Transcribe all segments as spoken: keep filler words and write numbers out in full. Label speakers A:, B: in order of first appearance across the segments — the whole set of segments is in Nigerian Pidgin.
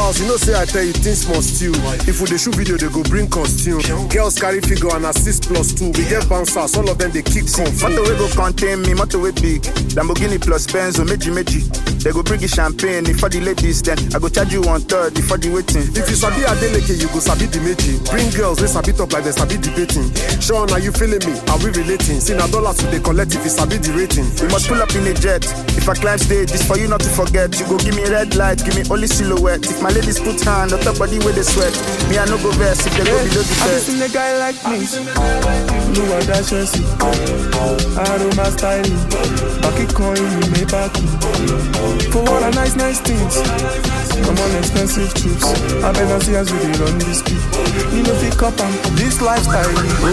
A: house, you know say I tell you things must steal. If we dey shoot video, they go bring costume. Girls carry figure and assist plus two. We get bouncers, all of them they kick some.
B: Motor way go contain me, motor way big. Lamborghini plus Benz or meji meji. They go bring you champagne for the ladies, then I go charge you one third before the waiting.
A: If you sabi Adeleke, you go sabi the meji. Bring girls, they sabi talk like they sabi debating. Sean, are you feeling me? Are we relating? See na dollars to the collect if you sabi the rating.
B: We must pull up in a jet. If I climb stage, it's for you not to forget. You go give me red light, give me only silhouette. If my ladies put hand on top body where they sweat, me I no go verse if they go below the bed.
C: I've seen a guy like me. No one that Chelsea. I do my styling. Back it coin, you may back for all the nice, nice things. I'm on expensive trips. I better see as we dey run this beat. You know pick up and this lifestyle. Oh,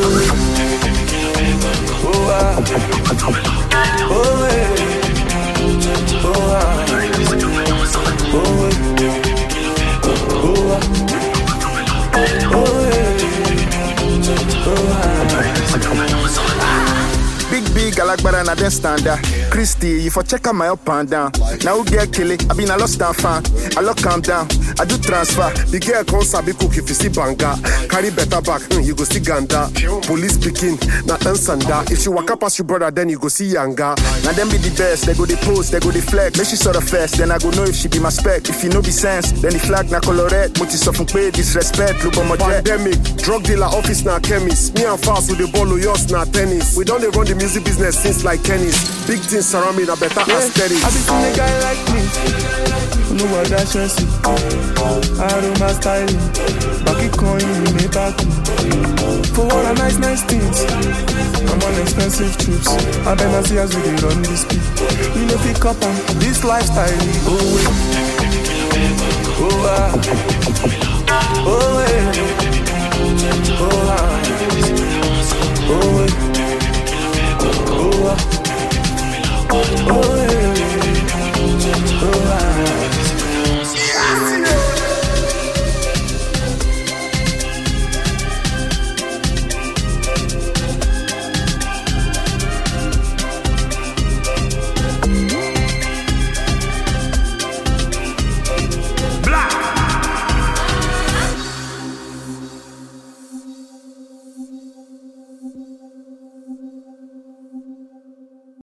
C: oh, ah. Oh, hey. Oh, ah. Oh, hey. Oh, ah. Oh, hey. Oh, ah.
B: Big, big, Alagbara, na then standard. Christy, you for check out my up and down. Now who get kill it? I been a lost down fan. I lock calm down. I do transfer.
A: The girl can't sabi cook if you see banga. Carry better back, mm, you go see ganda. Police speaking, na ansanda. If she walk up past your brother, then you go see yanga.
B: Now them be the best. They go the post, they go the flex. Make she sort of fast, then I go know if she be my spec. If you know be sense, then the flag na colorette. Multi soften pay disrespect. Look on my jet.
A: Pandemic, drug dealer, office na chemist. Me and fast with the ball, yours na tennis. We don't run the music business since like tennis. Big things surround me, na better
C: yeah,
A: aesthetics.
C: I be seen a guy like me. No one that Chelsea. I do my styling. Back it coin, you may back for all the nice, nice things. I'm on expensive trips. I better see as we dey run this beat. You know pick up on this lifestyle. Oh, oh, ah. Oh, hey. Oh, ah. Oh, hey. Oh, ah. Oh, hey.